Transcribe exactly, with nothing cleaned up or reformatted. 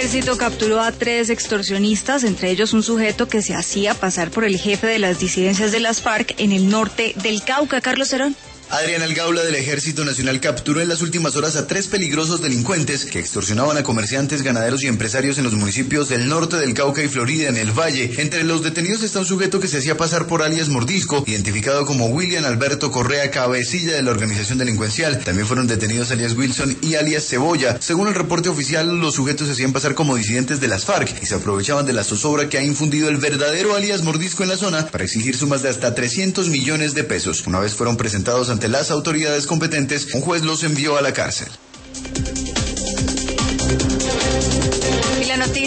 ejército capturó a tres extorsionistas, entre ellos un sujeto que se hacía pasar por el jefe de las disidencias de las FARC en el norte del Cauca. Carlos Herón. Adrián Algaula del Ejército Nacional capturó en las últimas horas a tres peligrosos delincuentes que extorsionaban a comerciantes, ganaderos y empresarios en los municipios del norte del Cauca y Florida, en el Valle. Entre los detenidos está un sujeto que se hacía pasar por alias Mordisco, identificado como William Alberto Correa, cabecilla de la organización delincuencial. También fueron detenidos alias Wilson y alias Cebolla. Según el reporte oficial, los sujetos se hacían pasar como disidentes de las FARC y se aprovechaban de la zozobra que ha infundido el verdadero alias Mordisco en la zona para exigir sumas de hasta trescientos millones de pesos. Una vez fueron presentados ante Ante las autoridades competentes, un juez los envió a la cárcel. Y la noticia